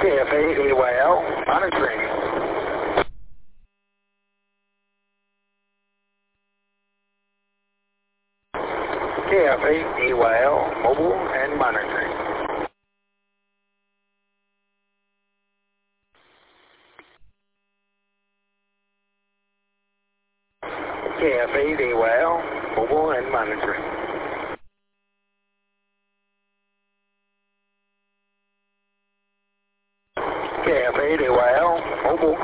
KF8AYL, monitoring. KF8AYL, mobile and monitoring. KF8AYL, mobile and monitoring. KF8AYL, mobile.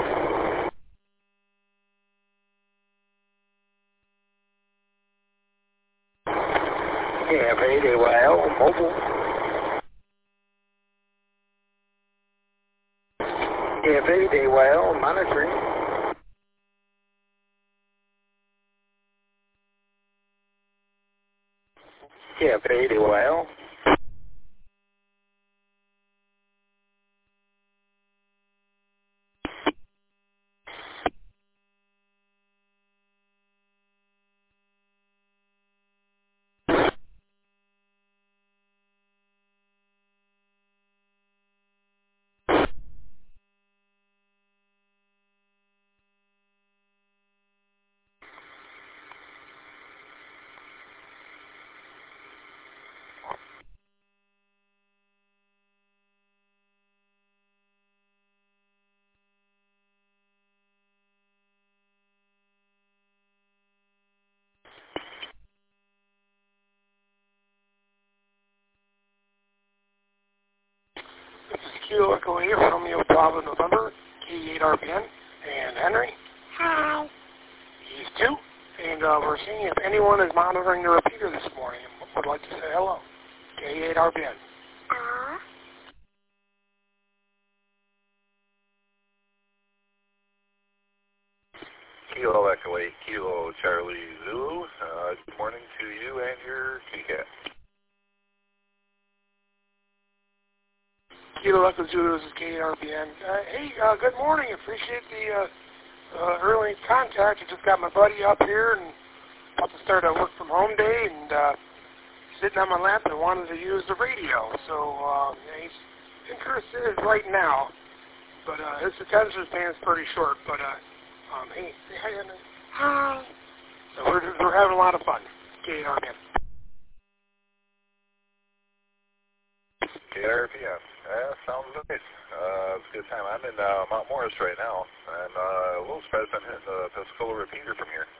KF8AYL, mobile. KF8AYL, monitoring. KF8AYL. This is Kilo Echo 8 Romeo Bravo November, K8RBN, and Henry. Hi. He's 2, and we're seeing if anyone is monitoring the repeater this morning and would like to say hello. K8RBN. Kilo Echo 8, Kilo Charlie Zulu. Good morning to you and your KCAT. Kilo Echo Zulu, this is K8RBN. Hey, good morning. Appreciate the early contact. I just got my buddy up here and about to start a work from home day and sitting on my lap and wanted to use the radio. So he's interested right now, but his attention span is pretty short. But hey, say hi, Henry. Hi. So we're having a lot of fun. K8RBN. KRPN. Sounds nice. It's a good time. I'm in Mount Morris right now, and a little surprised I'm hitting the Pensacola repeater from here.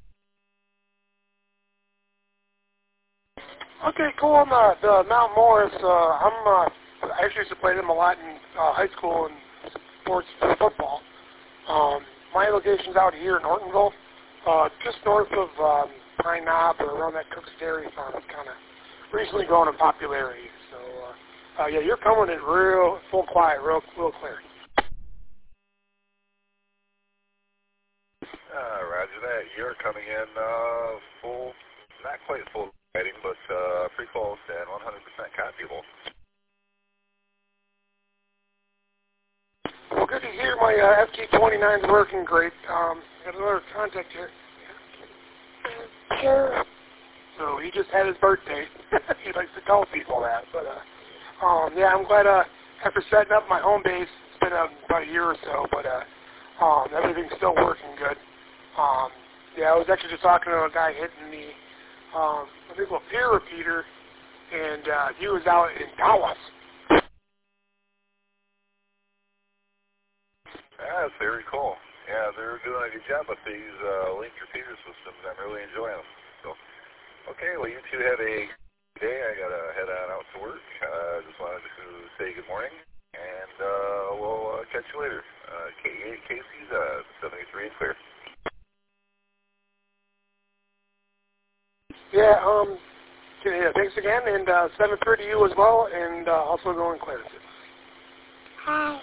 Okay, cool. I'm the Mount Morris. I actually used to play them a lot in high school and sports football. My location's out here in Ortonville, just north of Pine Knob or around that Cook's Dairy Farm. It's kind of recently grown in popularity. So, yeah, you're coming in real full quiet, real clear. Roger that. You're coming in full, not quite full lighting, but pretty close and 100% copyable. Well, good to hear my FT29 is working great. Got another contact here. Sure. So he just had his birthday. He likes to tell people that. But, yeah, I'm glad after setting up my home base, it's been about a year or so, but everything's still working good. Yeah, I was actually just talking to a guy hitting the, I think, a peer repeater, and he was out in Dallas. That's very cool. Yeah, they're doing a good job with these linked repeater systems. I'm really enjoying them. So, okay, well, you two have a good day. I got to head on out to work. Just wanted to say good morning, and we'll catch you later. K8 Casey's 73 and clear. Yeah, thanks again, and 7:30 to you as well, and also going clear. Hi.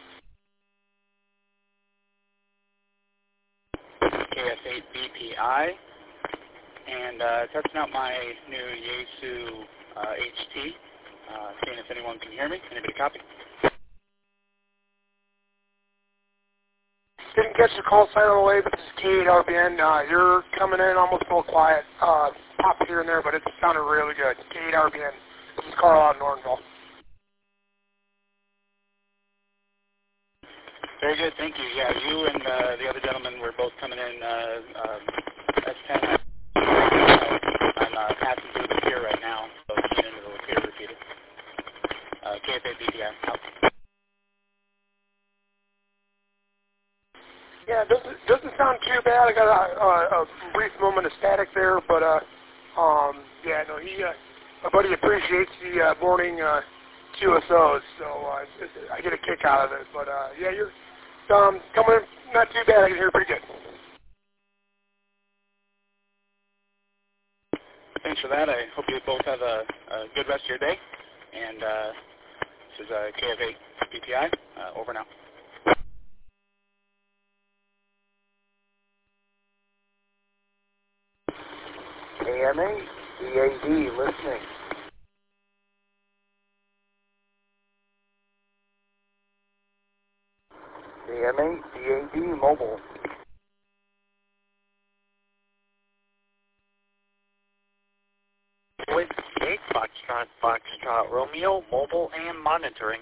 KF8BPI, and testing out my new Yaesu HT, seeing if anyone can hear me. Anybody copy? Didn't catch the call sign on the way, but this is K8RBN. You're coming in almost full quiet. Pop here and there, but it sounded really good. K8RBN. This is Carl out in Nortonville. Very good, thank you. Yeah, you and the other gentleman were both coming in S10. I'm passing through the pier right now, so I'm getting into the pier repeater. KFA BPI, out. Yeah, doesn't sound too bad. I got a brief moment of static there, but yeah, no, my buddy appreciates the morning QSOs, so I get a kick out of it. But yeah, you're coming in not too bad. I can hear you pretty good. Thanks for that. I hope you both have a good rest of your day. And this is KF8 BPI. Over now. AMA, EAD, listening. AMA, EAD, mobile. With 8 Foxtrot, Romeo, mobile and monitoring.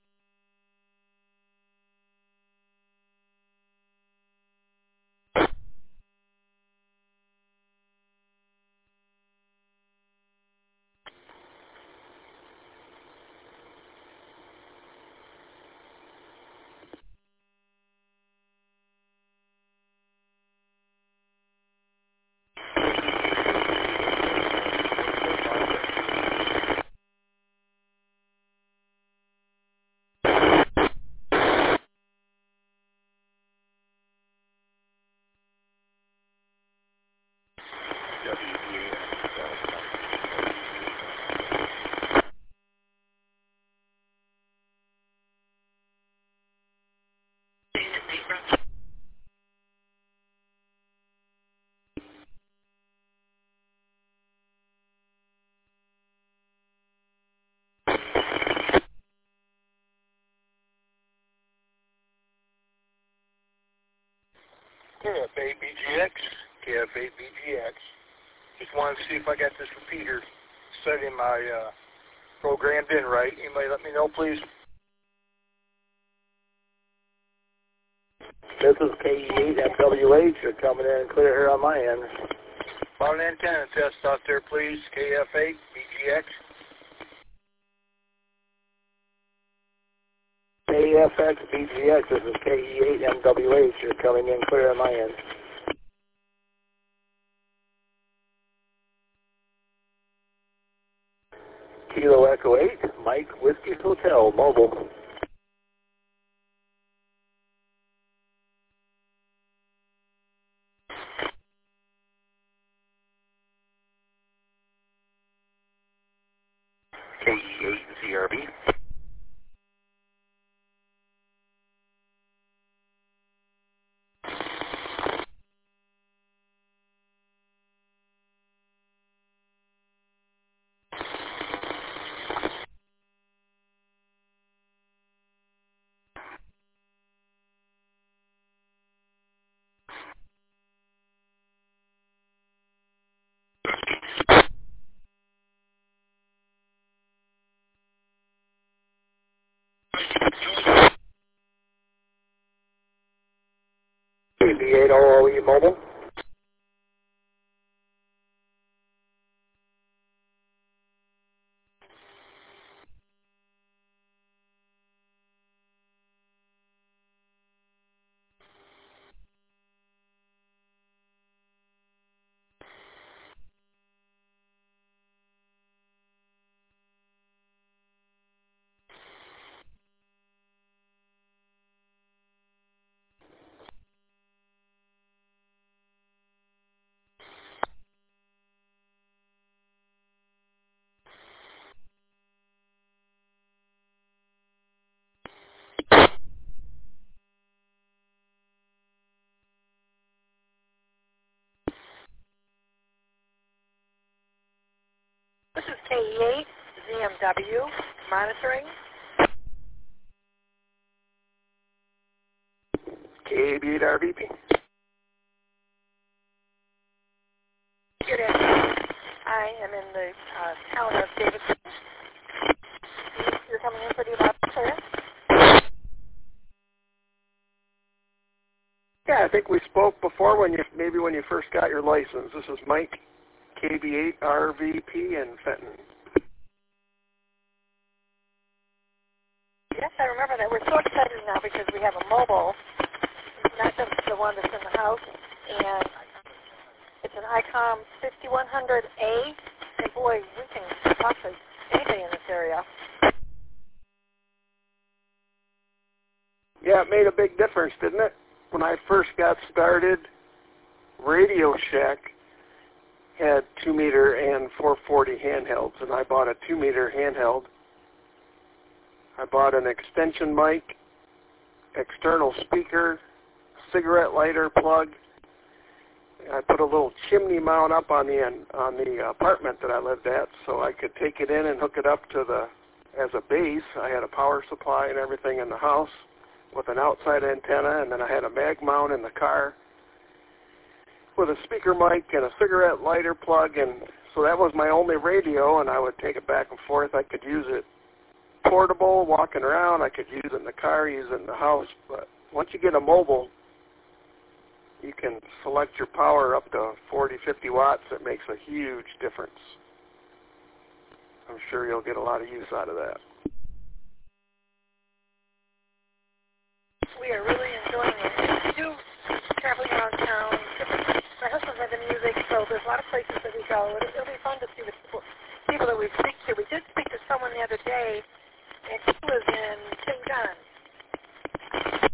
KFA BGX, KFA BGX. Just wanted to see if I got this repeater set in my programmed in right. Anybody let me know, please? This is KE8FWH. You're coming in clear here on my end. About an antenna test out there, please. KF8 BGX. KFX BGX. This is KE8MWH. You're coming in clear on my end. Kilo Echo 8, Mike Whiskey Hotel, mobile. KE8 ZRB. KB8 OOE mobile. This is KE8 ZMW monitoring. KB8 RVP. Good afternoon. I am in the town of Davidson. You're coming in pretty loud and clear. Yeah, I think we spoke before when you first got your license. This is Mike, KB8RVP in Fenton. Yes, I remember that. We're so excited now because we have a mobile, not just the one that's in the house, and it's an ICOM 5100A. And boy, we can talk to anybody in this area. Yeah, it made a big difference, didn't it? When I first got started, Radio Shack had 2-meter and 440 handhelds, and I bought a 2-meter handheld. I bought an extension mic, external speaker, cigarette lighter plug. I put a little chimney mount up on the apartment that I lived at, so I could take it in and hook it up to as a base. I had a power supply and everything in the house with an outside antenna, and then I had a mag mount in the car with a speaker mic and a cigarette lighter plug, and so that was my only radio, and I would take it back and forth. I could use it portable, walking around. I could use it in the car, use it in the house, but once you get a mobile, you can select your power up to 40, 50 watts. It makes a huge difference. I'm sure you'll get a lot of use out of that. We are really enjoying it. We do traveling around town. My husband's into music, so there's a lot of places that we go. It'll be fun to see the people that we speak to. We did speak to someone the other day, and he was in St. John.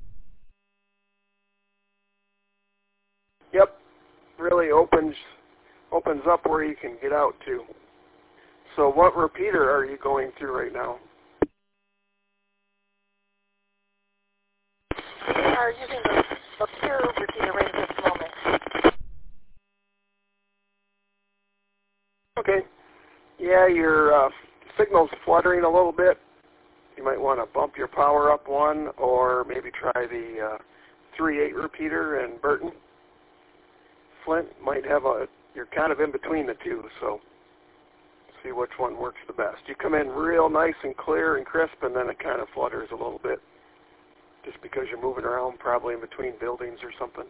Yep, really opens up where you can get out to. So what repeater are you going through right now? We are using the pure repeater right at this moment. Okay. Yeah, your signal's fluttering a little bit. You might want to bump your power up one, or maybe try the 3/8 repeater in Burton. Flint might have you're kind of in between the two, so see which one works the best. You come in real nice and clear and crisp, and then it kind of flutters a little bit, just because you're moving around probably in between buildings or something.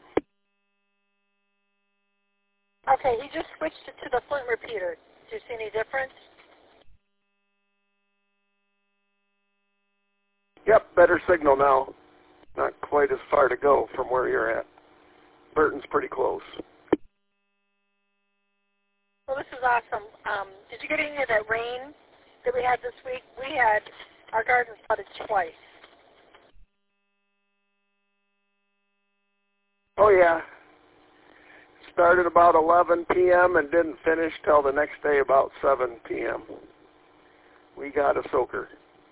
Okay, he just switched it to the Flint repeater. Do you see any difference? Yep, better signal now. Not quite as far to go from where you're at. Burton's pretty close. Well, this is awesome. Did you get any of that rain that we had this week? We had our garden flooded twice. Oh, yeah. Started about 11 p.m. and didn't finish till the next day about 7 p.m. We got a soaker.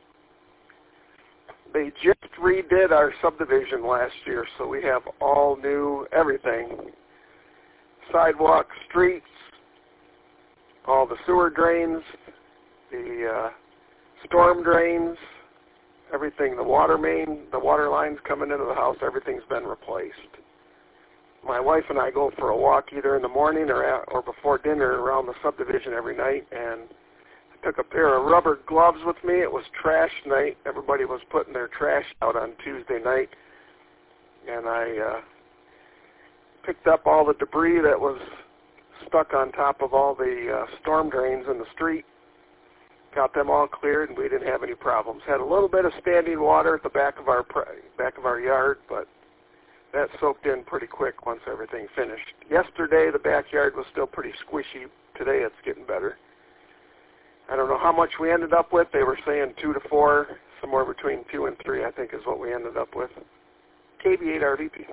They just redid our subdivision last year, so we have all new everything. Sidewalks, streets, all the sewer drains, the storm drains, everything, the water main, the water lines coming into the house, everything's been replaced. My wife and I go for a walk either in the morning or before dinner around the subdivision every night, and I took a pair of rubber gloves with me. It was trash night. Everybody was putting their trash out on Tuesday night, and I picked up all the debris that was stuck on top of all the storm drains in the street, got them all cleared, and we didn't have any problems. Had a little bit of standing water at the back of our yard, but that soaked in pretty quick once everything finished. Yesterday, the backyard was still pretty squishy. Today, it's getting better. I don't know how much we ended up with. They were saying 2 to 4, somewhere between 2 and 3, I think, is what we ended up with. KB8RVP.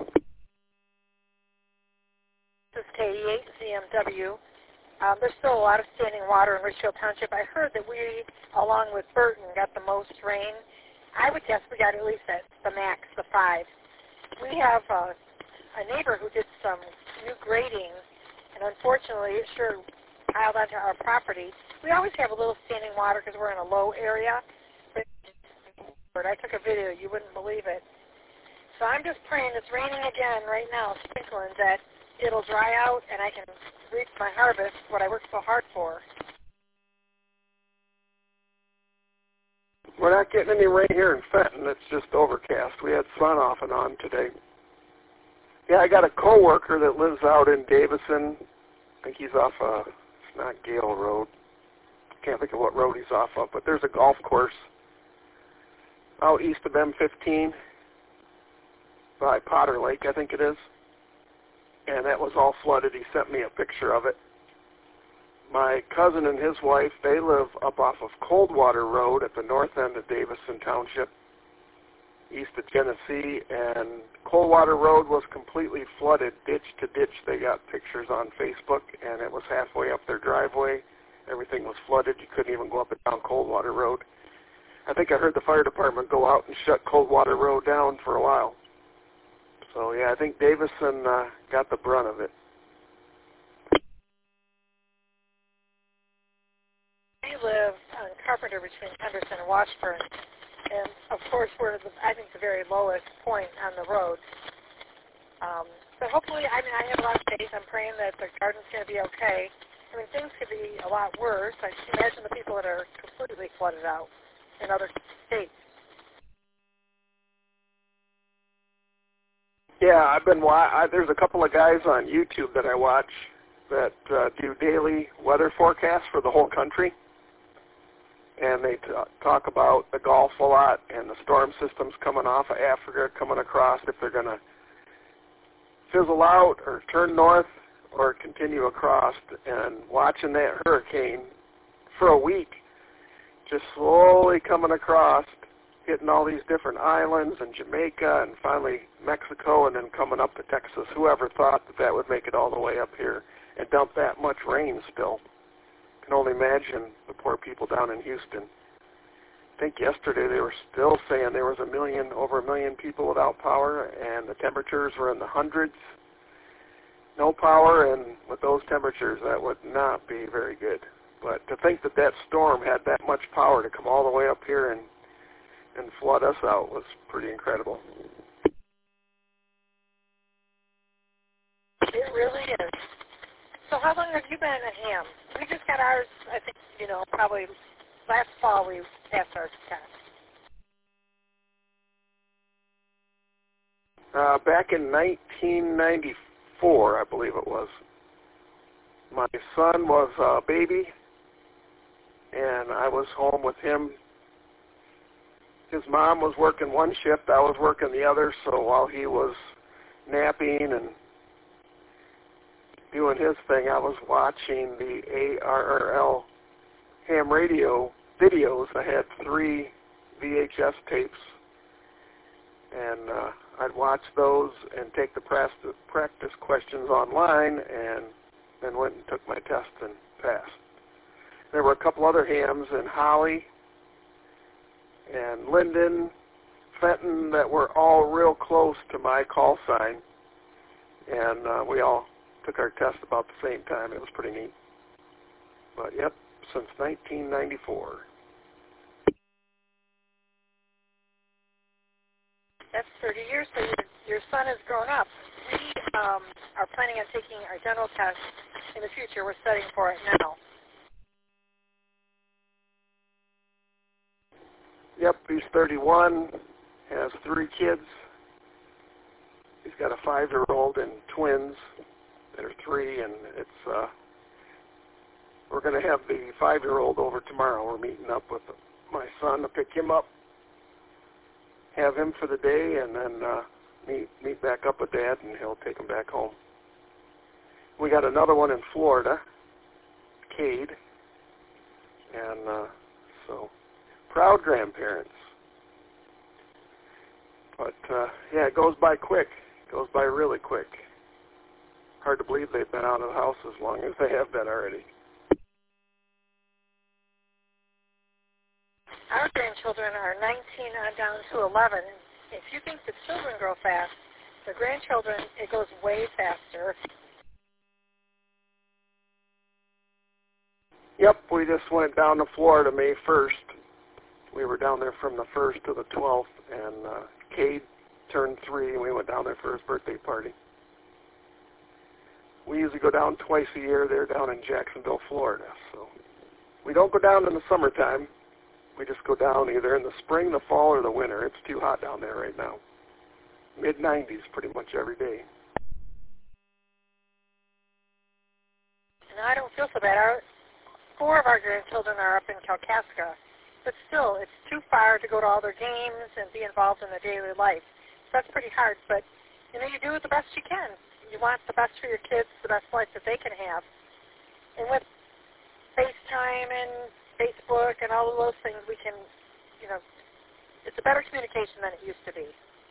This is K88CMW. There's still a lot of standing water in Richfield Township. I heard that we, along with Burton, got the most rain. I would guess we got at least the max, the 5. We have a neighbor who did some new grading, and unfortunately it sure piled onto our property. We always have a little standing water because we're in a low area, but I took a video. You wouldn't believe it. So I'm just praying, it's raining again right now, sprinkling, that it'll dry out and I can reap my harvest, what I worked so hard for. We're not getting any rain here in Fenton. It's just overcast. We had sun off and on today. Yeah, I got a coworker that lives out in Davison. I think he's off, it's not Gale Road. Can't think of what road he's off of, but there's a golf course out east of M15 by Potter Lake, I think it is. And that was all flooded. He sent me a picture of it. My cousin and his wife, they live up off of Coldwater Road at the north end of Davison Township, east of Genesee, and Coldwater Road was completely flooded, ditch to ditch. They got pictures on Facebook, and it was halfway up their driveway. Everything was flooded. You couldn't even go up and down Coldwater Road. I think I heard the fire department go out and shut Coldwater Road down for a while. So, yeah, I think Davison got the brunt of it. We live on Carpenter between Henderson and Washburn. And, of course, we're, I think, the very lowest point on the road. But hopefully, I have a lot of faith. I'm praying that the garden's going to be okay. I mean, things could be a lot worse. I can imagine the people that are completely flooded out in other states. Yeah, there's a couple of guys on YouTube that I watch that do daily weather forecasts for the whole country. And they talk about the Gulf a lot and the storm systems coming off of Africa, coming across, if they're going to fizzle out or turn north or continue across. And watching that hurricane for a week, just slowly coming across, hitting all these different islands and Jamaica and finally Mexico and then coming up to Texas. Whoever thought that would make it all the way up here and dump that much rain still? Can only imagine the poor people down in Houston. I think yesterday they were still saying there was over a million people without power, and the temperatures were in the hundreds. No power, and with those temperatures, that would not be very good. But to think that that storm had that much power to come all the way up here and flood us out was pretty incredible. It really is. So how long have you been at Ham? We just got ours, I think, probably last fall we passed our test. Back in 1994, I believe it was. My son was a baby, and I was home with him. His mom was working one shift, I was working the other, so while he was napping and doing his thing, I was watching the ARRL ham radio videos. I had 3 VHS tapes, and I'd watch those and take the practice questions online, and then went and took my test and passed. There were a couple other hams in Holly and Linden, Fenton, that were all real close to my call sign, and we all took our test about the same time. It was pretty neat. But, yep, since 1994. That's 30 years, so your son has grown up. We are planning on taking our dental test in the future. We're studying for it now. Yep, he's 31, has 3 kids. He's got a 5-year-old and twins that are 3, and it's we're going to have the 5-year-old over tomorrow. We're meeting up with my son to pick him up, have him for the day, and then meet back up with Dad, and he'll take him back home. We got another one in Florida, Cade, and so proud grandparents. But, yeah, it goes by quick. It goes by really quick. Hard to believe they've been out of the house as long as they have been already. Our grandchildren are 19 on down to 11. If you think the children grow fast, the grandchildren, it goes way faster. Yep, we just went down to Florida May 1st. We were down there from the 1st to the 12th, and Cade turned 3, and we went down there for his birthday party. We usually go down twice a year. They're down in Jacksonville, Florida. So we don't go down in the summertime. We just go down either in the spring, the fall, or the winter. It's too hot down there right now. Mid-90s pretty much every day. No, I don't feel so bad. 4 of our grandchildren are up in Kalkaska, but still, it's too far to go to all their games and be involved in their daily life. So that's pretty hard, but, you do the best you can. You want the best for your kids, the best life that they can have. And with FaceTime and Facebook and all of those things, we can, it's a better communication than it used to be.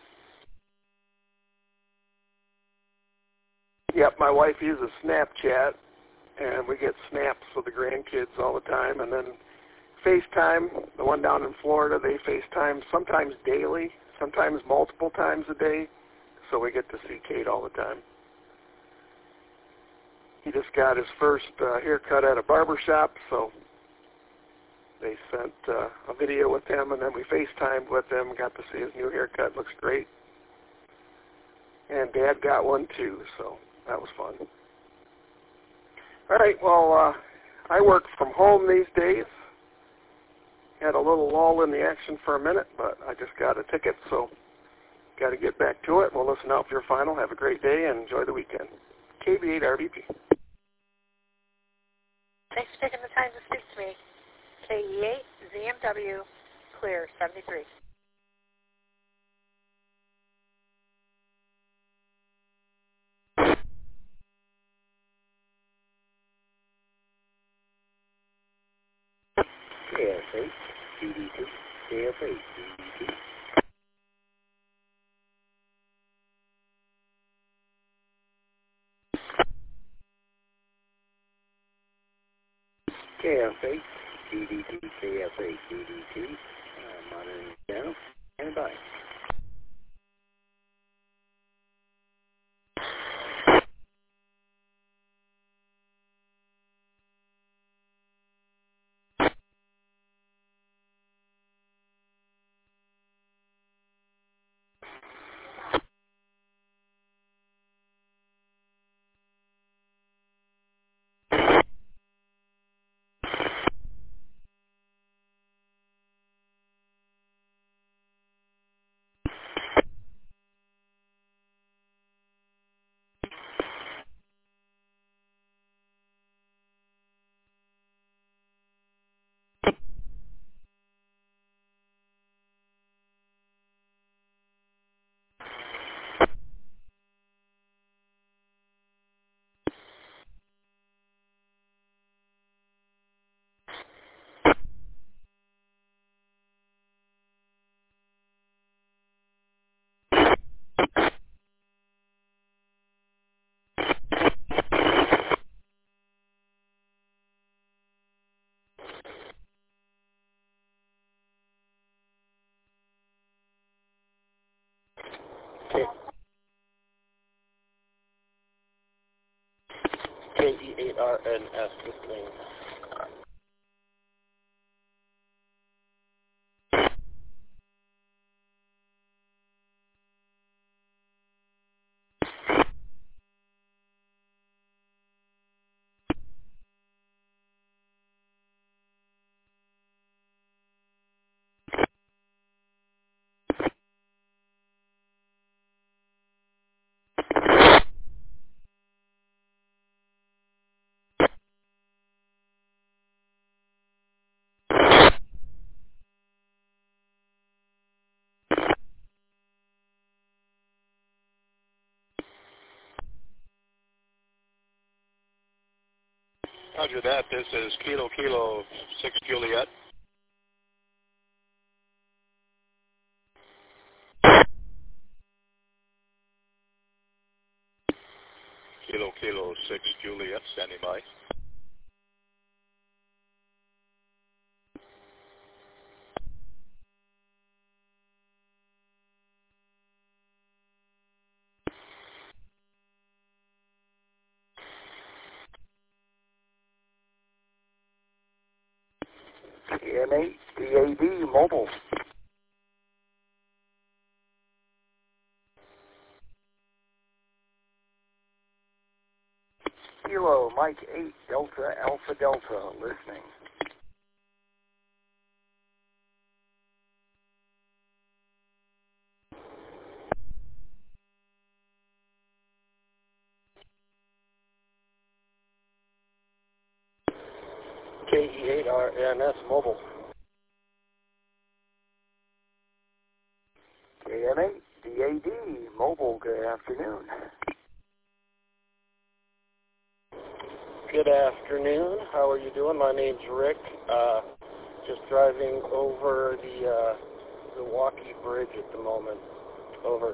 Yep, my wife uses Snapchat, and we get snaps with the grandkids all the time. And then FaceTime, the one down in Florida, they FaceTime sometimes daily, sometimes multiple times a day, so we get to see Kate all the time. He just got his first haircut at a barber shop, so they sent a video with him, and then we FaceTimed with him, got to see his new haircut. Looks great. And Dad got one too, so that was fun. All right, well, I work from home these days. Had a little lull in the action for a minute, but I just got a ticket, so got to get back to it. We'll listen out for your final. Have a great day and enjoy the weekend. KB8 RVP. Thanks for taking the time to speak to me. KE8 ZMW, clear 73. KF8 DD2, KF8 DD2. KF8 DD2, KF8 DD2. Monitoring channel. Stand by. KE8RNS listening. Roger that. This is Kilo 6 Juliet. Kilo 6 Juliet, standing by. KM8 DAD mobile. Kilo Mike 8 Delta Alpha Delta listening. KE8RNS Mobile. KM8DAD Mobile, good afternoon. Good afternoon. How are you doing? My name's Rick. Just driving over the Milwaukee Bridge at the moment. Over.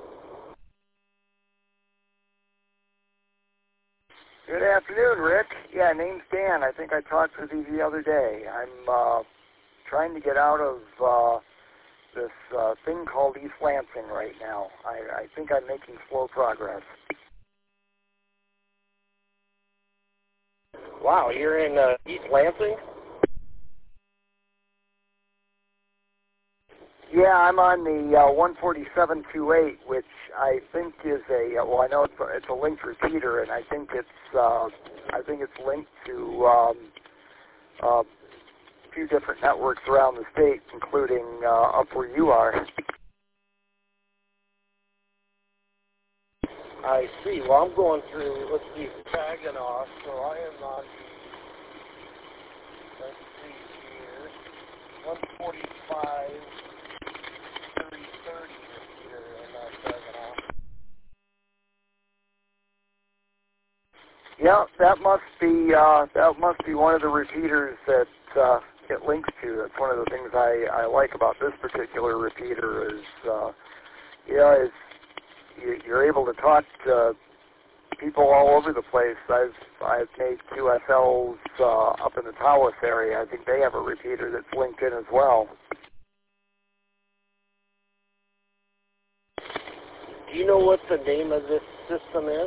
Good afternoon, Rick. Yeah, name's Dan. I think I talked with you the other day. I'm trying to get out of this thing called East Lansing right now. I think I'm making slow progress. Wow, you're in East Lansing? Yeah, I'm on the 14728, which I think is well, I know it's a linked repeater, and I think it's linked to a few different networks around the state, including up where you are. I see. Well, I'm going through, let's see, Saginaw, so I am on, let's see here, 145, 330 repeater in Saginaw. Yeah, that must be one of the repeaters that it links to. That's one of the things I like about this particular repeater is, you're able to talk to people all over the place. I've made QSLs up in the Tawas area. I think they have a repeater that's linked in as well. Do you know what the name of this system is?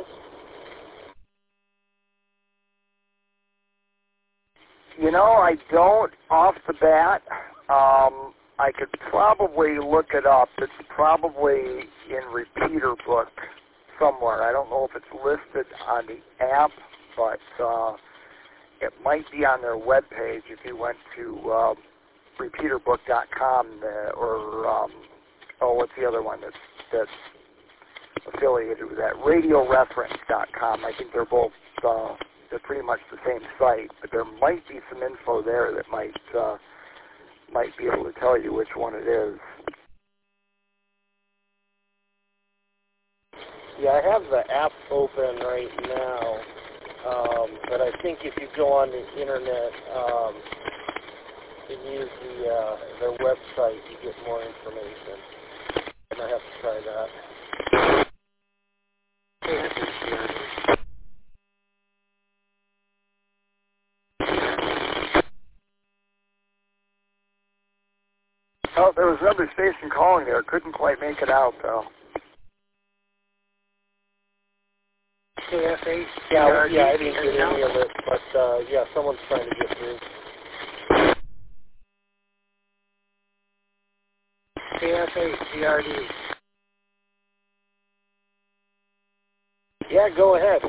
You know, I don't off the bat. I could probably look it up. It's probably in Repeater Book somewhere. I don't know if it's listed on the app, but it might be on their webpage if you went to repeaterbook.com or what's the other one that's affiliated with that? RadioReference.com. I think they're both they're pretty much the same site, but there might be some info there that might be able to tell you which one it is. Yeah, I have the app open right now, but I think if you go on the internet and use their website, you get more information. And I have to try that. Oh, there was another station calling there. Couldn't quite make it out, though. KF8? Yeah, I didn't get any of it, but yeah, someone's trying to get through. KF8, CRD. Yeah, go ahead.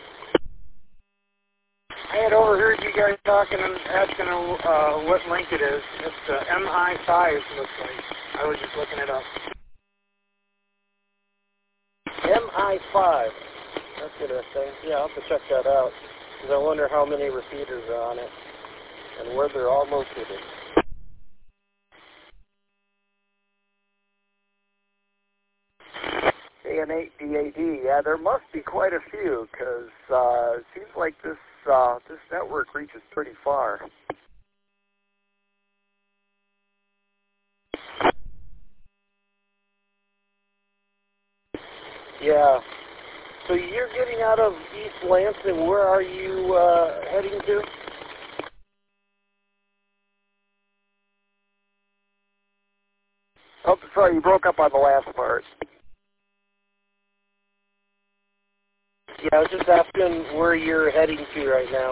I had overheard you guys talking and asking what link it is. It's MI5, looks like. I was just looking it up. MI5. That's interesting. Yeah, I'll have to check that out. Because I wonder how many repeaters are on it and where they're all located. KM8DAD. Yeah, there must be quite a few because it seems like this network reaches pretty far. Yeah. So you're getting out of East Lansing. Where are you heading to? Oh, sorry, you broke up on the last part. Yeah, I was just asking where you're heading to right now.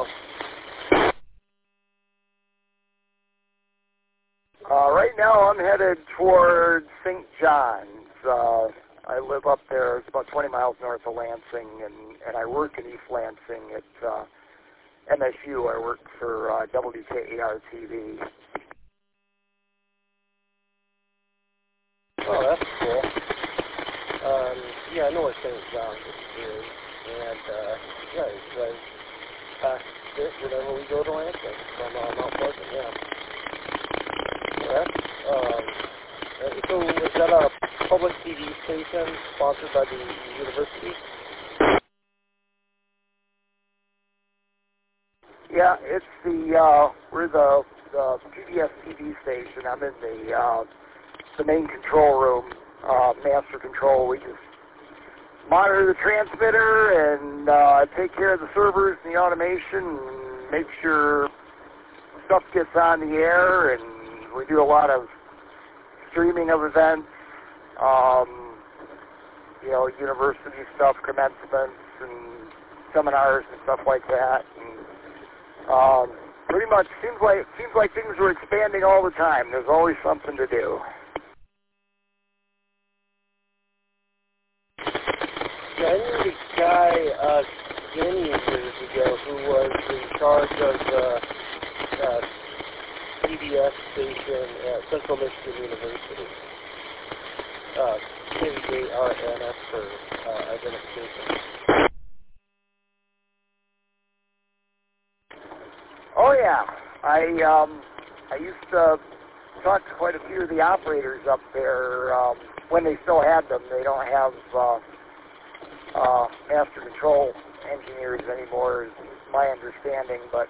Right now I'm headed towards St. John's. I live up there. It's about 20 miles north of Lansing, and I work in East Lansing at MSU. I work for WKAR-TV. Oh, that's cool. Yeah, I know where St. John's is. And, yeah, it's it whenever we go to Lansing from Mount Pleasant, yeah. Correct. So is that a public TV station sponsored by the university? Yeah, it's we're the PBS TV station. I'm in the main control room, master control. We just monitor the transmitter and take care of the servers and the automation and make sure stuff gets on the air, and we do a lot of streaming of events, university stuff, commencements and seminars and stuff like that. And pretty much seems like things are expanding all the time. There's always something to do. Yeah, I knew a guy many years ago who was in charge of the PBS station at Central Michigan University. KVARNS for identification. Oh yeah, I used to talk to quite a few of the operators up there when they still had them. They don't have master control engineers anymore, is my understanding. But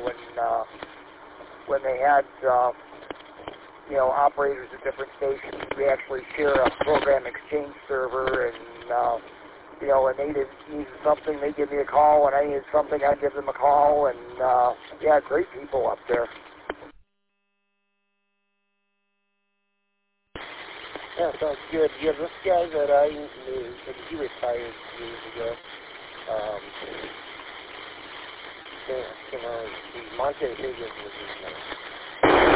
when they had operators at different stations, we actually share a program exchange server, and when they needed something, they give me a call. When I needed something, I'd give them a call. And yeah, great people up there. Yeah, sounds good. Yeah, this guy that I knew, he retired years ago. Monte Higgins was his name.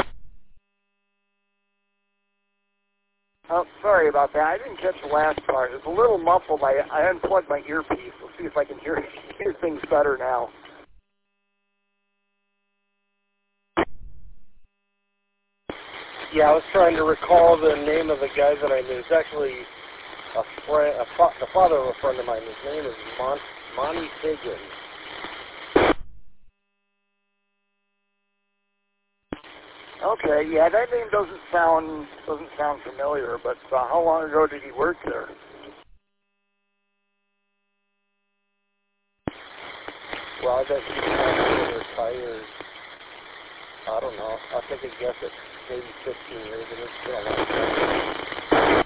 Oh, sorry about that. I didn't catch the last part. It's a little muffled. I unplugged my earpiece. We'll see if I can hear things better now. Yeah, I was trying to recall the name of the guy that I knew. It's actually the father of a friend of mine. His name is Monty Higgins. Okay, yeah, that name doesn't sound familiar. But how long ago did he work there? Well, I bet he's probably retired. I don't know. I think I guess it's maybe 15 years, and it's been a long time.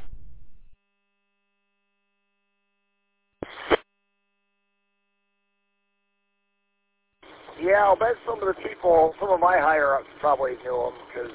Yeah, I'll bet some of my higher-ups probably knew him because,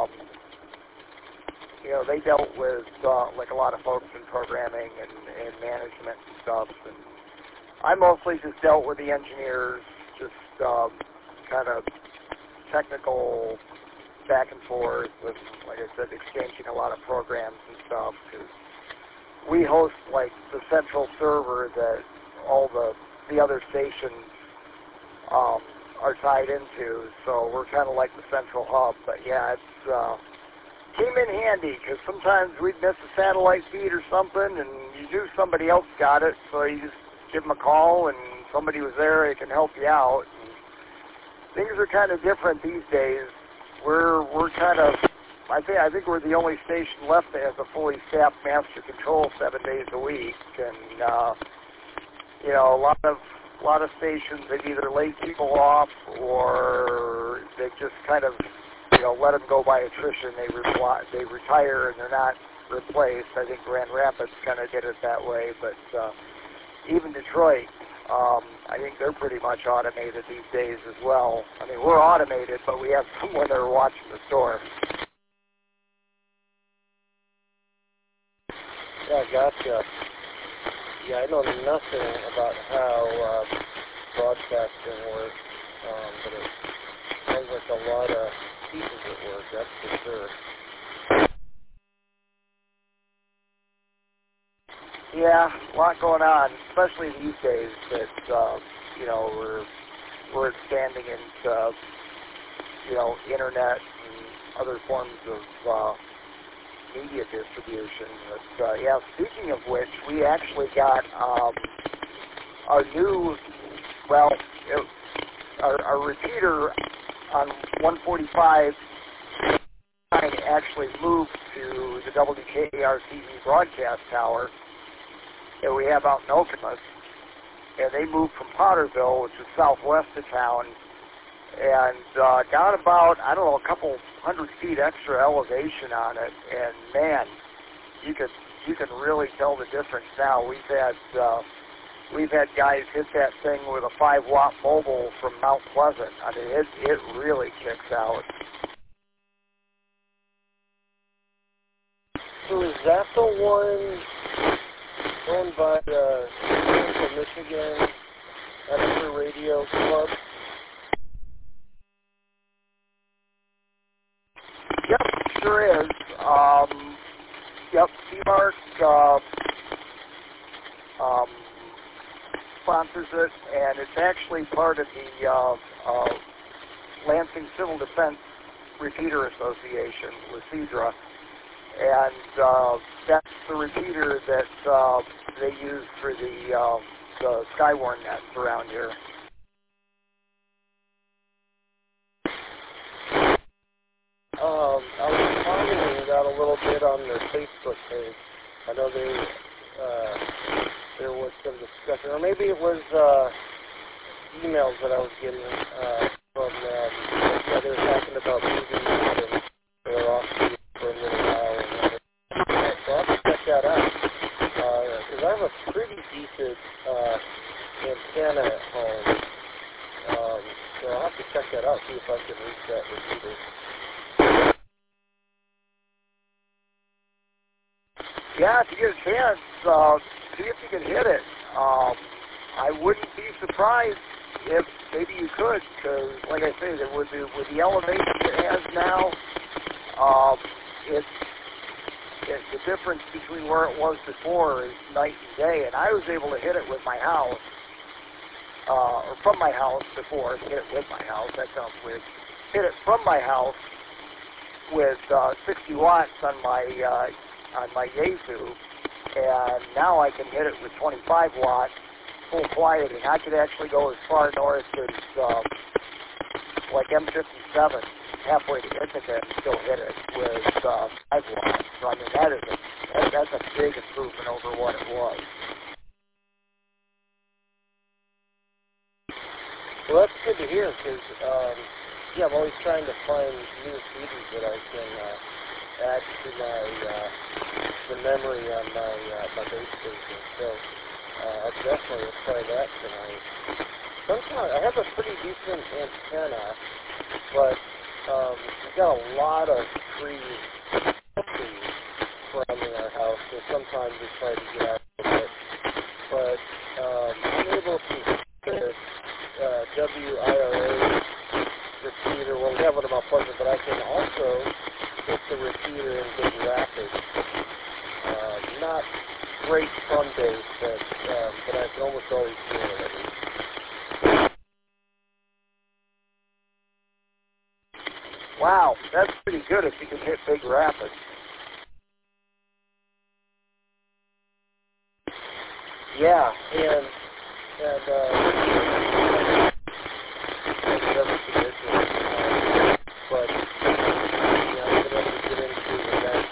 they dealt with, like a lot of folks in programming and management and stuff. And I mostly just dealt with the engineers, just kind of technical back and forth with, like I said, exchanging a lot of programs and stuff. Cause we host, like, the central server that all the other stations are tied into, so we're kind of like the central hub. But yeah, it's came in handy because sometimes we'd miss a satellite feed or something, and you knew somebody else got it, so you just give them a call, and somebody was there, they can help you out. And things are kind of different these days. We're kind of, I think we're the only station left that has a fully staffed master control 7 days a week, and a lot of stations, they've either laid people off or they just kind of, let them go by attrition. They retire and they're not replaced. I think Grand Rapids kind of did it that way, but even Detroit, I think they're pretty much automated these days as well. I mean, we're automated, but we have someone there watching the store. Yeah, gotcha. Yeah, I know nothing about how broadcasting works, but it sounds like a lot of pieces at work, that's for sure. Yeah, a lot going on, especially these days that, we're expanding into, internet and other forms of media distribution. But, yeah, speaking of which, we actually got our new, our repeater on 145 actually moved to the WKAR-TV broadcast tower that we have out in Okemos, and they moved from Potterville, which is southwest of town, and got about, I don't know, a couple hundred feet extra elevation on it, and man, you can really tell the difference now. We've had guys hit that thing with a 5-watt mobile from Mount Pleasant. I mean, it really kicks out. So is that the one owned by Central Michigan Amateur Radio Club? Yep, sure is. Yep, C-Mark sponsors it, and it's actually part of the Lansing Civil Defense Repeater Association, LaCedra, and that's the repeater that they use for the Skywarn nets around here. I was commenting about a little bit on their Facebook page. I know there was some discussion, or maybe it was emails that I was getting from them. They were talking about moving and they were off for a little while. So I'll have to check that out, because I have a pretty decent antenna at home. So I'll have to check that out, see if I can reach that repeater. Yeah, if you get a chance, see if you can hit it. I wouldn't be surprised if maybe you could, because, like I say, that with the elevation it has now, the difference between where it was before is night and day. And I was able to hit it with my house, or from my house before. Hit it with my house. That sounds weird. Hit it from my house with 60 watts on my Yaesu, and now I can hit it with 25 watts full quiet, and I could actually go as far north as like M57, halfway to Ithaca, and still hit it with 5 watts. So I mean, that's a big improvement over what it was. Well, that's good to hear, because I'm always trying to find new feeders that I can add to the memory on my base station. So I'll definitely try that tonight. Sometimes I have a pretty decent antenna, but we've got a lot of trees surrounding our house, so sometimes we try to get out a bit. But I'm able to hit WIRA repeater. Well, we have one in Mount Pleasant, but I can also hit the repeater in Big Rapids. Not great from base, but I can almost always hear it at least. Wow, that's pretty good if you can hit Big Rapids. Yeah, and but I've been able to get into the next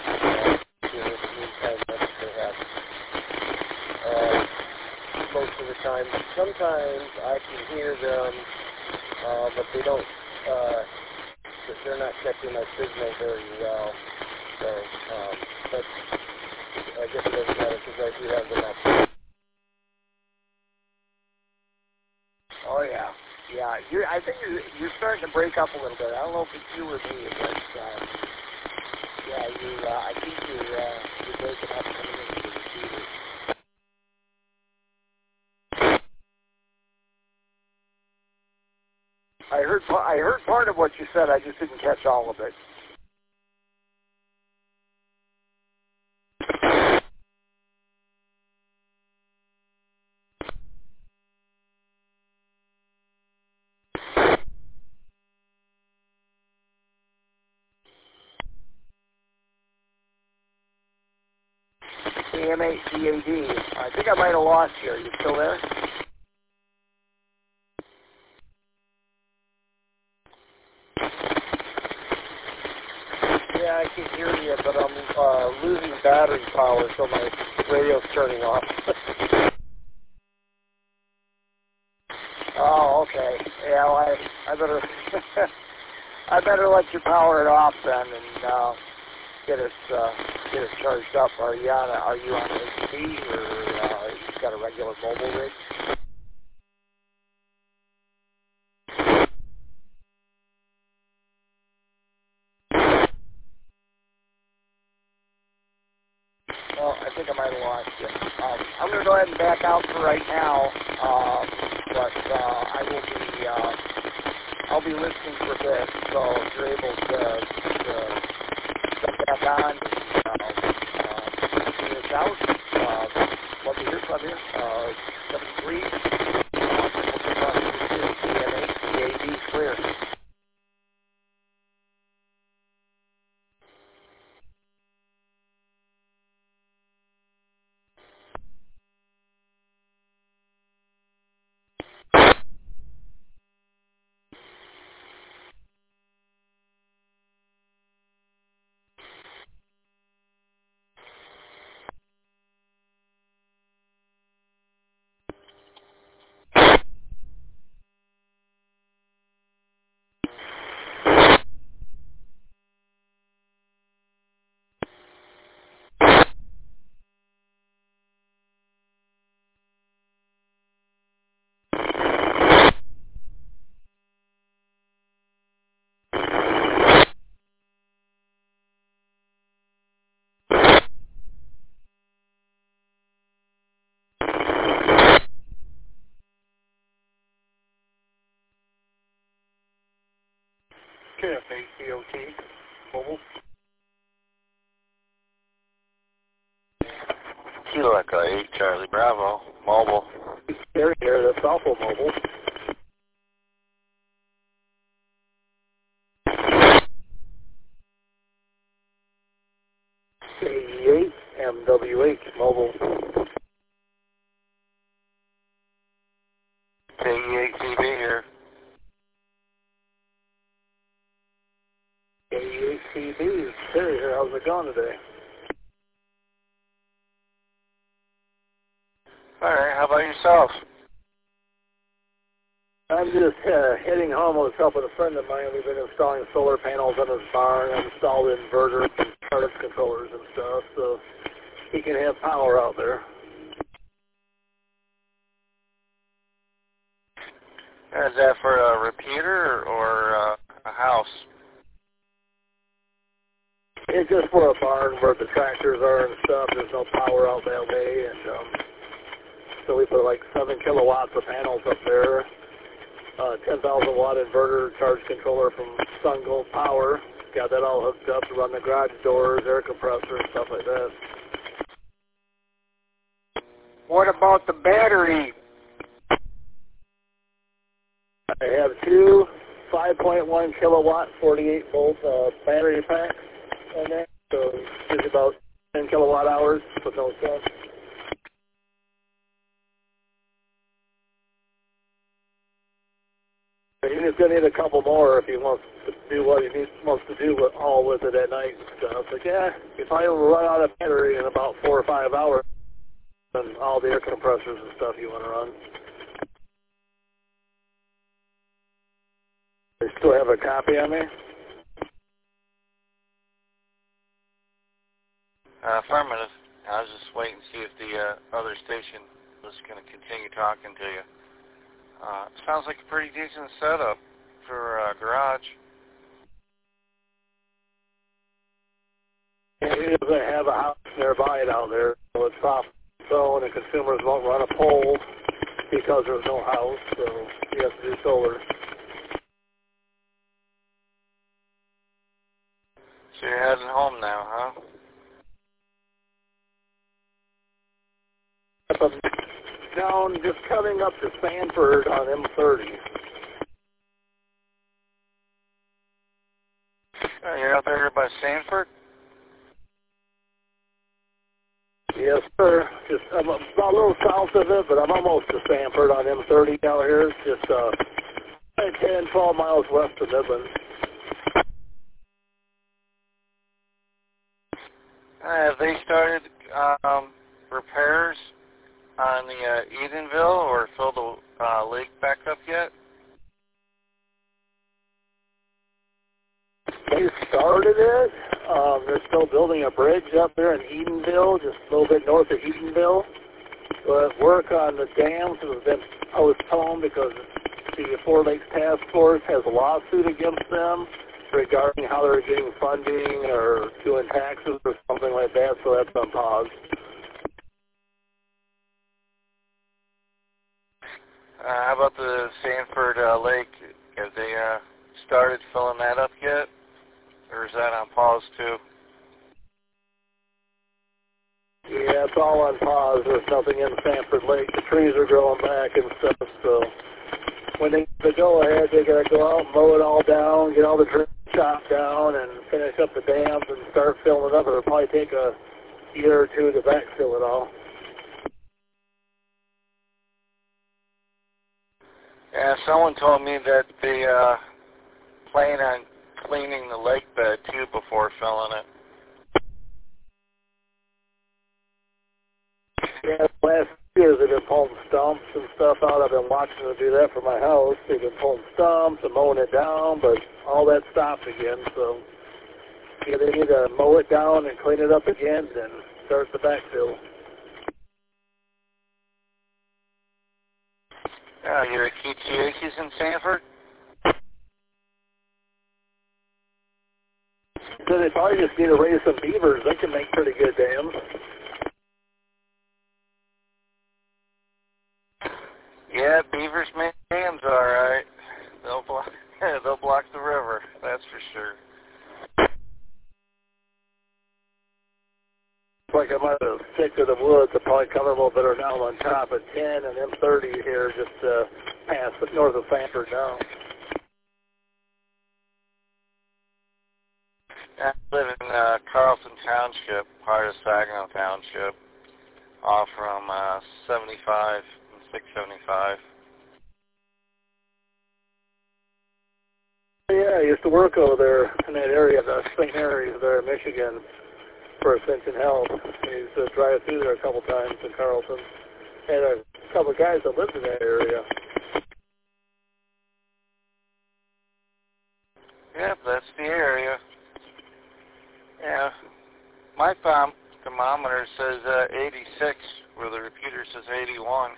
most of the time. Sometimes I can hear them, but they don't. They're not catching my signal very well. So, but I guess it doesn't matter because I do have them up. Oh yeah, yeah. I think you're starting to break up a little bit. I don't know if it's you or me, but yeah, I think you're breaking up coming into the receiver. I heard part of what you said. I just didn't catch all of it. AM8DAD. I think I might have lost you. Are you still there? can hear you, but I'm losing battery power, so my radio's turning off. Oh, okay. Yeah, well, I better I better let you power it off then and get it charged up. Are you on AC or you got a regular mobile rig? Well, I think I might have lost you. I'm going to go ahead and back out for right now, but I'll be listening for this. So if you're able to step back on and see this out, love to hear from you. 73 CAD clear. KF8COT, mobile. Kilo Echo 8, Charlie Bravo, mobile. Here, that's also mobile. K8, MW8, mobile. KE8CB here. K8CB, Terry here. How's it going today? Alright, how about yourself? I'm just heading home. I was helping a friend of mine. We've been installing solar panels on his barn. I installed inverters and startup controllers and stuff, so he can have power out there. Is that for a repeater or a house? It's just for a barn where the tractors are and stuff. There's no power out that way, and so we put like 7 kilowatts of panels up there. 10,000 watt inverter charge controller from SunGold Power. Got that all hooked up to run the garage doors, air compressor, and stuff like that. What about the battery? I have two 5.1 kilowatt 48 volt battery packs on that, so it's about 10 kilowatt hours with no sun. He's just going to need a couple more if he wants to do what he wants to do with it at night and stuff. But yeah, if I run out of battery in about 4 or 5 hours, and all the air compressors and stuff you want to run. They still have a copy on me? Affirmative. I was just waiting to see if the other station was going to continue talking to you. Sounds like a pretty decent setup for a garage. He doesn't have a house nearby it out there, so it's soft zone, and consumers won't run a pole because there's no house, so he has to do solar. So you're heading home now, huh? Down, just coming up to Sanford on M30. You're out there by Sanford? Yes, sir. Just I'm about a little south of it, but I'm almost to Sanford on M30 out here. It's just 10, 12 miles west of Midland. Have they started repairs on the Edenville or filled the lake back up yet? They started it. They're still building a bridge up there in Edenville, just a little bit north of Edenville. But work on the dams has been postponed because the Four Lakes Task Force has a lawsuit against them regarding how they're getting funding or doing taxes or something like that, so that's on pause. How about the Sanford Lake? Have they started filling that up yet? Or is that on pause too? Yeah, it's all on pause. There's nothing in Sanford Lake. The trees are growing back and stuff, so when they go ahead, they got to go out and mow it all down, get all the trees chopped down, and finish up the dams and start filling it up. It'll probably take a year or two to backfill it all. Yeah, someone told me that they plan on cleaning the lake bed too before filling it. Yeah, last year they've been pulling stumps and stuff out. I've been watching them do that for my house. They've been pulling stumps and mowing it down, but all that stopped again. So yeah, they need to mow it down and clean it up again and start the backfill. You're at Keechiaki's in Sanford? So they probably just need to raise some beavers. They can make pretty good dams. Yeah, beavers make dams, all right. They'll block the river, that's for sure. Like I might have stick to the woods. I'll probably cover a little better now on top at 10 and M30 here, just past north of Sanford now. I live in Carlton Township, part of Saginaw Township, off from 75 and 675. Yeah, I used to work over there in that area, the St. Mary's there in Michigan for Ascension Health. I used to drive through there a couple times in Carlton. Had a couple of guys that lived in that area. Yep, that's the area. Yeah, my thermometer says 86, where the repeater says 81.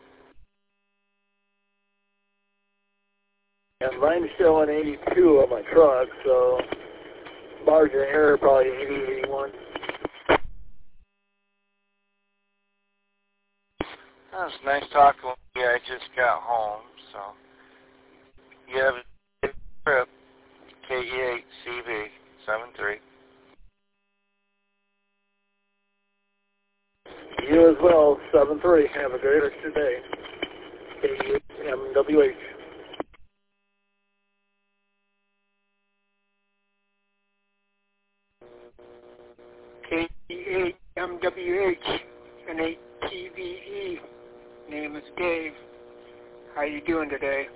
And mine's showing 82 on my truck, so margin of error probably 80, 81. That was nice talking with you. I just got home, so you have a trip, KE8CV73. You as well, 7-3. Have a great rest of your day. KE8MWH. KE8MWH and 8TVE. Name is Dave. How you doing today?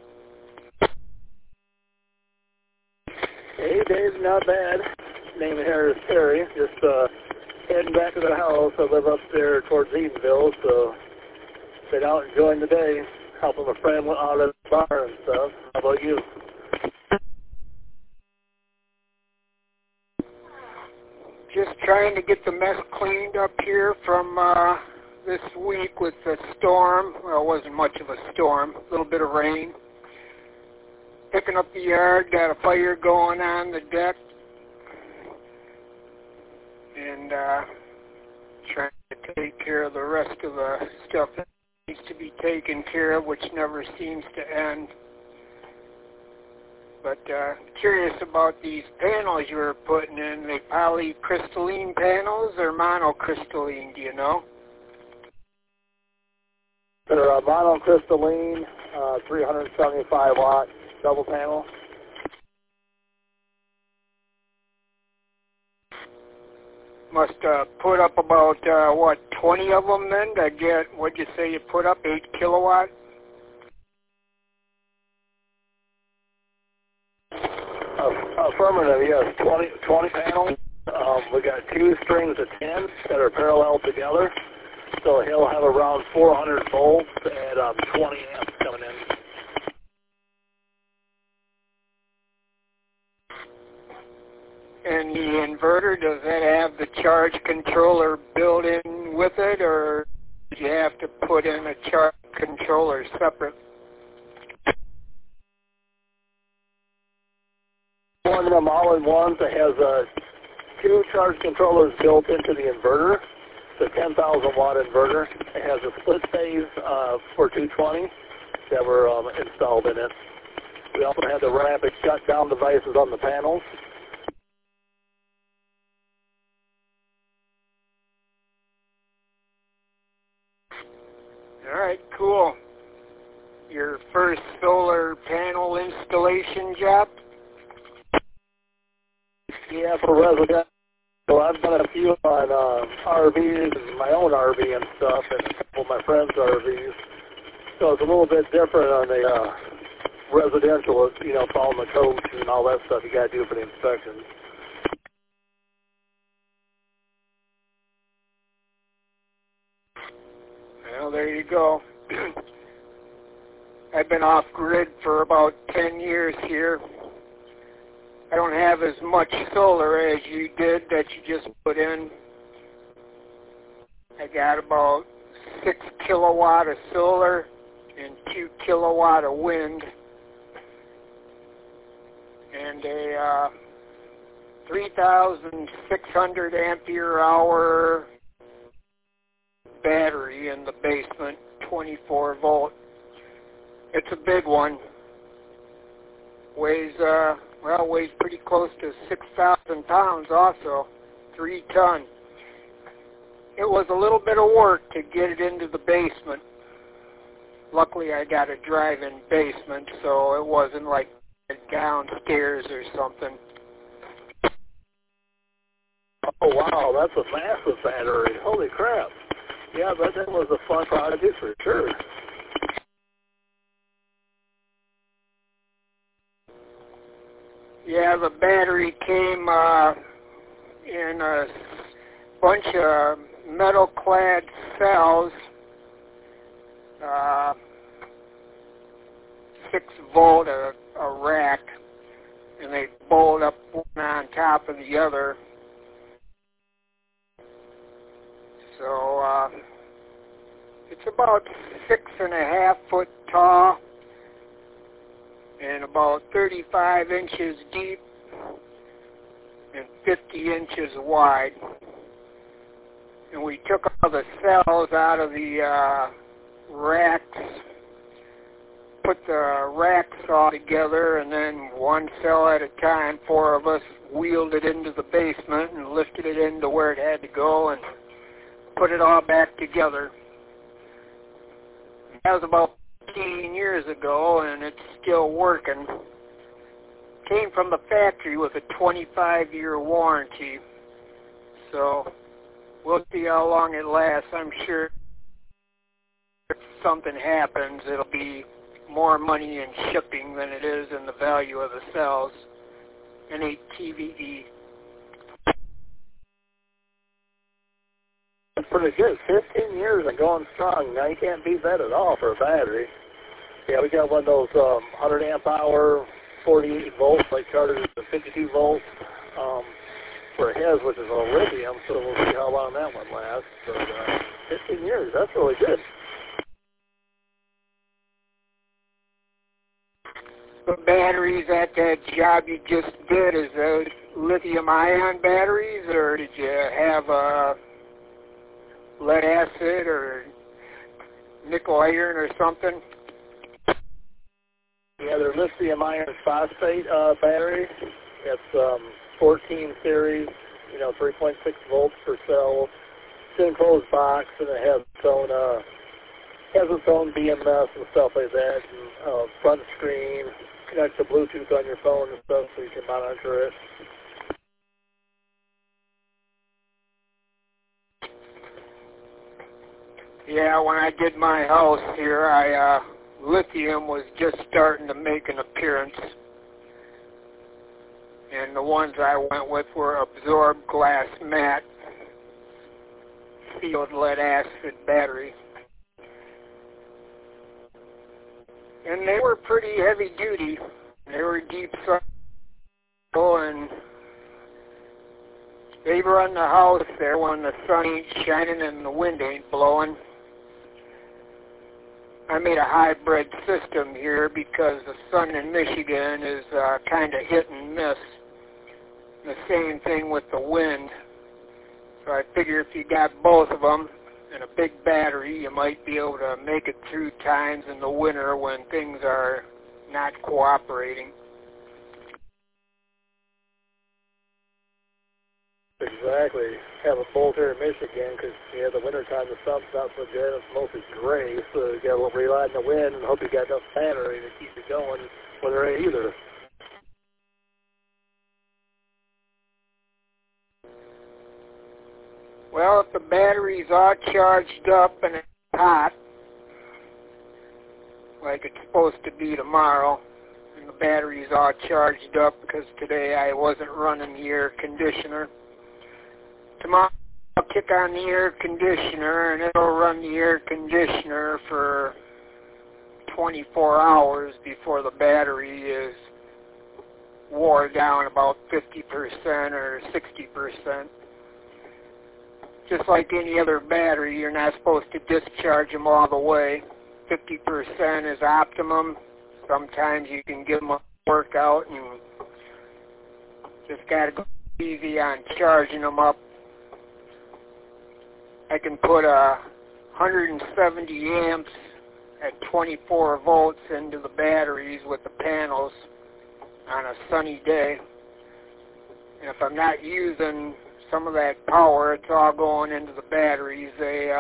Hey Dave, not bad. Name here is Terry. Just heading back to the house. I live up there towards Edenville, so been out enjoying the day, helping a friend out at the bar and stuff. How about you? Just trying to get the mess cleaned up here from this week with the storm. Well, it wasn't much of a storm, a little bit of rain. Picking up the yard, got a fire going on the deck, and trying to take care of the rest of the stuff that needs to be taken care of, which never seems to end. But curious about these panels you were putting in. They polycrystalline panels or monocrystalline, do you know? They're monocrystalline, 375 watt double panel. Must put up about, 20 of them then to get, what'd you say you put up, 8 kilowatt? Affirmative, yes. 20 panels. We got 2 strings of 10 that are parallel together. So he'll have around 400 volts at 20 amps coming in. And the inverter, does that have the charge controller built in with it, or do you have to put in a charge controller separate? One of them all-in-ones that has 2 charge controllers built into the inverter. It's a 10,000 watt inverter. It has a split phase for 220 that were installed in it. We also had the rapid shutdown devices on the panels. All right, cool. Your first solar panel installation job? Yeah, for residential. So I've done a few on RVs, my own RV and stuff, and a couple of my friends' RVs. So it's a little bit different on the residential, you know, following the codes and all that stuff you got to do for the inspections. Well, there you go. I've been off-grid for about 10 years here. I don't have as much solar as you did that you just put in. I got about 6 kilowatt of solar and 2 kilowatt of wind, and a 3,600 ampere hour battery in the basement, 24 volt. It's a big one. Weighs pretty close to 6,000 pounds also, 3 ton. It was a little bit of work to get it into the basement. Luckily I got a drive-in basement, so it wasn't like downstairs or something. Oh wow, that's a massive battery. Holy crap. Yeah, but that was a fun project for sure. Yeah, the battery came in a bunch of metal-clad cells, 6 volt a rack, and they bolt up one on top of the other. So it's about 6.5 foot tall and about 35 inches deep and 50 inches wide. And we took all the cells out of the racks, put the racks all together, and then one cell at a time, 4 of us wheeled it into the basement and lifted it into where it had to go and put it all back together. That was about 15 years ago, and it's still working. Came from the factory with a 25-year warranty, so we'll see how long it lasts. I'm sure if something happens, it'll be more money in shipping than it is in the value of the cells. N8TVE. That's pretty good. 15 years and going strong. Now you can't beat that at all for a battery. Yeah, we got one of those 100 amp hour, 48 volts, like chargers to 52 volts for his, which is a lithium, so we'll see how long that one lasts. But 15 years, that's really good. The batteries at that job you just did, is those lithium-ion batteries, or did you have lead acid or nickel iron or something? Yeah, they're lithium iron phosphate batteries. It's 14 series, 3.6 volts per cell. It's an enclosed box, and it has its own BMS and stuff like that. And front screen, connects to Bluetooth on your phone and stuff, so you can monitor it. Yeah, when I did my house here, lithium was just starting to make an appearance. and the ones I went with were absorbed glass matte sealed lead acid battery. And they were pretty heavy duty. They were deep cycle, and they run the house there when the sun ain't shining and the wind ain't blowing. I made a hybrid system here because the sun in Michigan is kind of hit and miss. The same thing with the wind. So I figure if you got both of them and a big battery, you might be able to make it through times in the winter when things are not cooperating. Exactly. Have a bolt here in Michigan because, the wintertime the sun's not so good. It's mostly gray, so you got to rely on the wind and hope you got enough battery to keep it going when there ain't either. Well, if the battery's all charged up and it's hot, like it's supposed to be tomorrow, and the battery's all charged up because today I wasn't running the air conditioner, tomorrow I'll kick on the air conditioner and it'll run the air conditioner for 24 hours before the battery is wore down about 50% or 60%. Just like any other battery, you're not supposed to discharge them all the way. 50% is optimum. Sometimes you can give them a workout and just got to go easy on charging them up. I can put 170 amps at 24 volts into the batteries with the panels on a sunny day. And if I'm not using some of that power, it's all going into the batteries.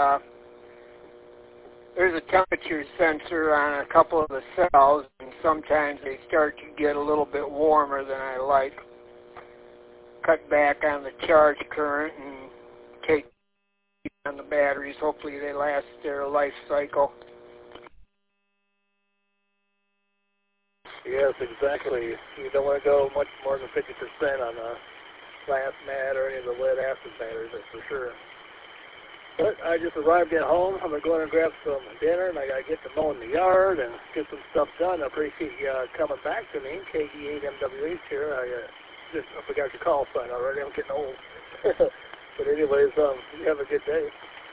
There's a temperature sensor on a couple of the cells, and sometimes they start to get a little bit warmer than I like. Cut back on the charge current and take on the batteries. Hopefully they last their life cycle. Yes, exactly. You don't want to go much more than 50% on a glass mat or any of the lead acid batteries, that's for sure. But I just arrived at home. I'm going to go in and grab some dinner, and I got to get to mowing the yard and get some stuff done. I appreciate you coming back to me. KE8MWH here. I forgot your call sign already. I'm getting old. But anyways, you have a good day.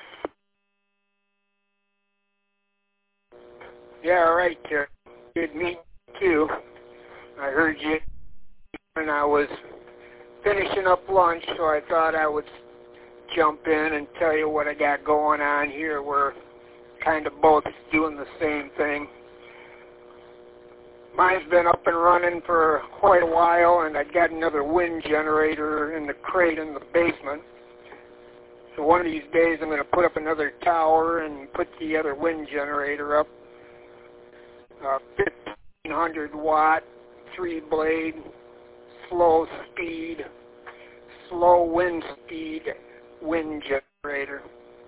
Yeah, all right, Terry. Good meeting you. I heard you when I was finishing up lunch, so I thought I would jump in and tell you what I got going on here. We're kind of both doing the same thing. Mine's been up and running for quite a while, and I got another wind generator in the crate in the basement. So one of these days I'm going to put up another tower and put the other wind generator up. 1500 watt, 3-blade, slow wind speed wind generator.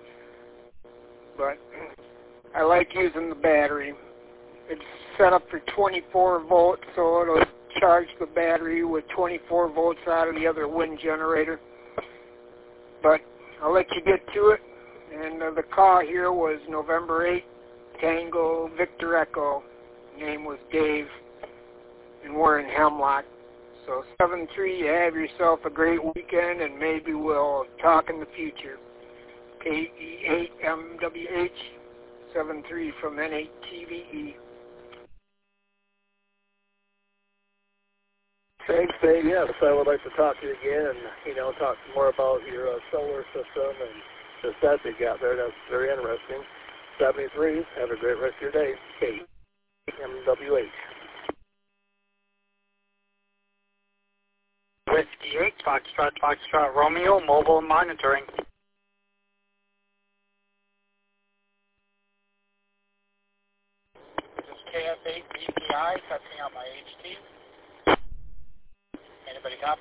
But I like using the battery. It's set up for 24 volts, so it'll charge the battery with 24 volts out of the other wind generator. But I'll let you get to it. And the call here was November 8, Tango Victor Echo. Name was Dave, and we're in Hemlock. So 7-3, you have yourself a great weekend, and maybe we'll talk in the future. KE8MWH, 7-3 from N8TVE. Thanks, Dave. Yes, I would like to talk to you again and, talk some more about your solar system and the stuff you got there. That's very interesting. 73, have a great rest of your day. KE8MWH. Whiskey 8, Foxtrot, Romeo, mobile monitoring. This is KF8 BPI, testing out my HT. Anybody copy?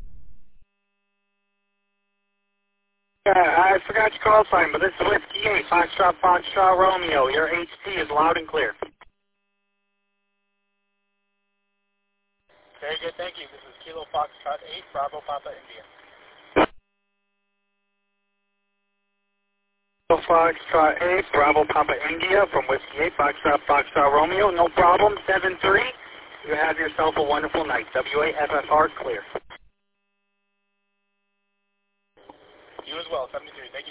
I forgot your call sign, but this is Whiskey 8, Foxtrot, Romeo. Your HT is loud and clear. Very good, thank you. This is Kilo Foxtrot 8, Bravo Papa India. Kilo Foxtrot 8, Bravo Papa India from Whiskey 8, Foxtrot Romeo, no problem, 7-3. You have yourself a wonderful night. WAFFR clear. You as well, 73, thank you.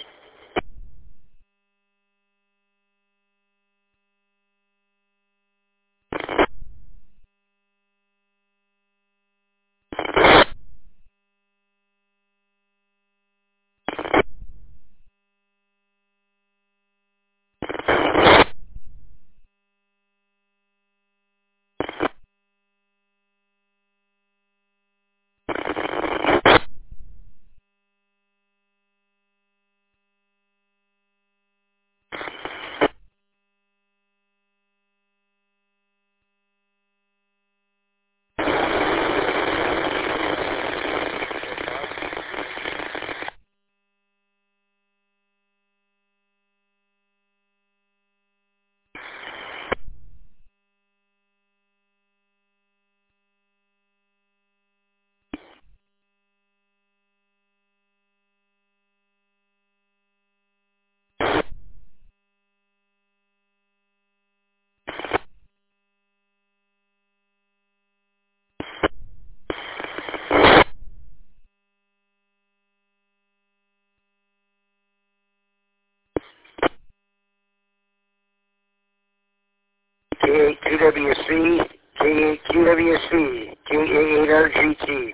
K8QWC, K8QWC, K88RGT.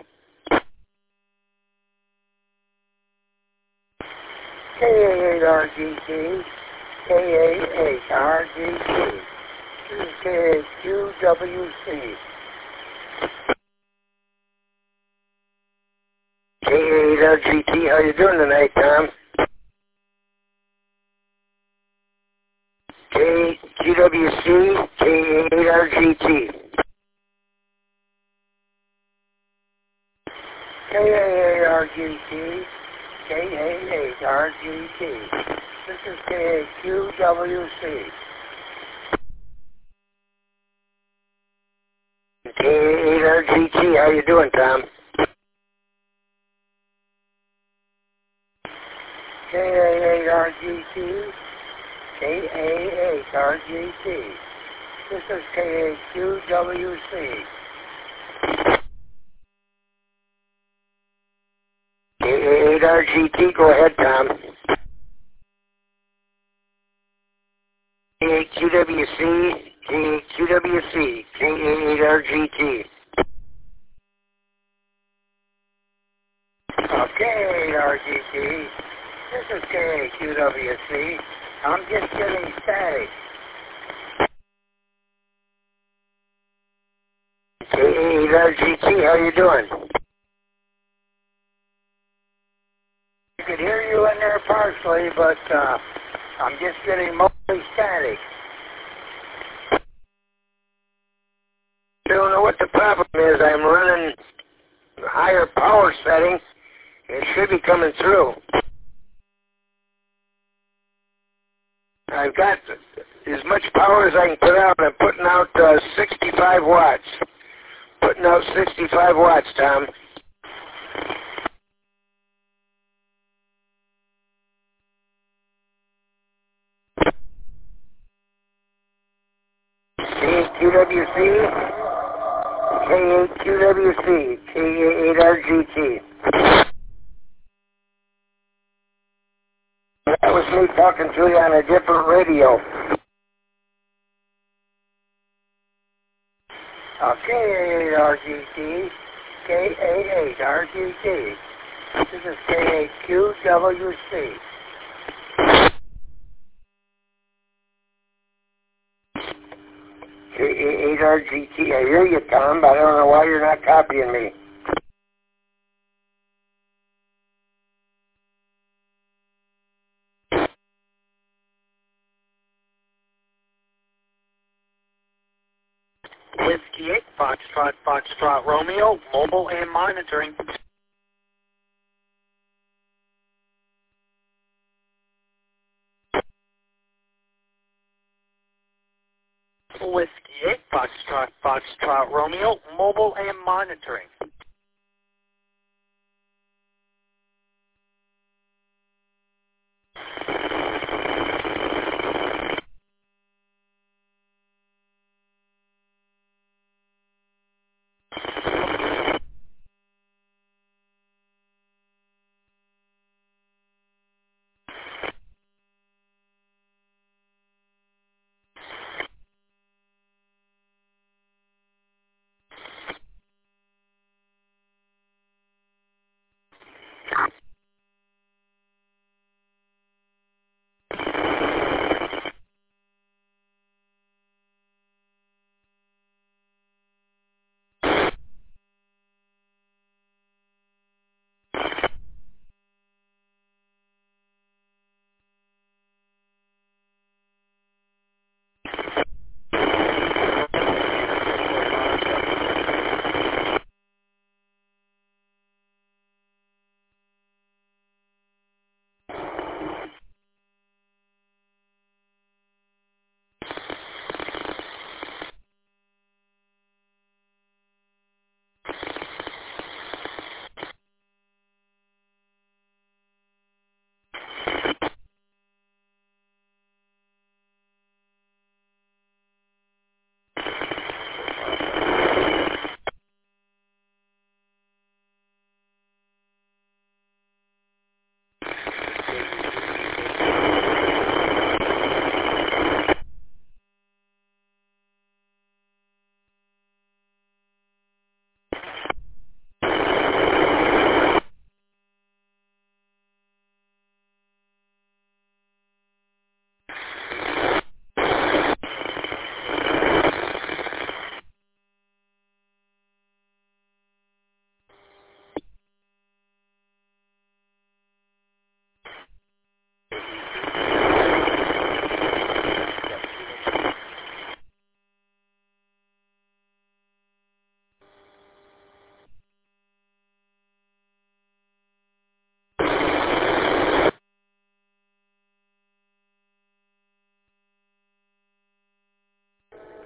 K88RGT, K88RGT. This is K8QWC. K88RGT, how you doing tonight, Tom? K8QWC, K88RGT. K88RGT, K88RGT. This is K8QWC. K88RGT, how you doing, Tom? K88RGT, K88RGT. This is K8QWC. K88RGT, go ahead, Tom. K8QWC, K8QWC, K88RGT. K8RGT. This is K8QWC. I'm just getting static. K8RGT, how you doing? I could hear you in there partially, but I'm just getting mostly static. I don't know what the problem is. I'm running higher power setting. It should be coming through. I've got as much power as I can put out. I'm putting out 65 watts. Putting out 65 watts, Tom. K8QWC, K8QWC, K88RGT. That was me talking to you on a different radio. K88RGT, K88RGT. This is K8QWC. K88RGT, I hear you, Tom, but I don't know why you're not copying me. Whiskey 8, Foxtrot Romeo, mobile and monitoring. Whiskey 8, Foxtrot Romeo, mobile and monitoring.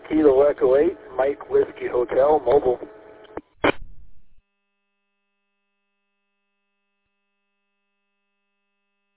Kilo Echo 8, Mike Whiskey Hotel, mobile.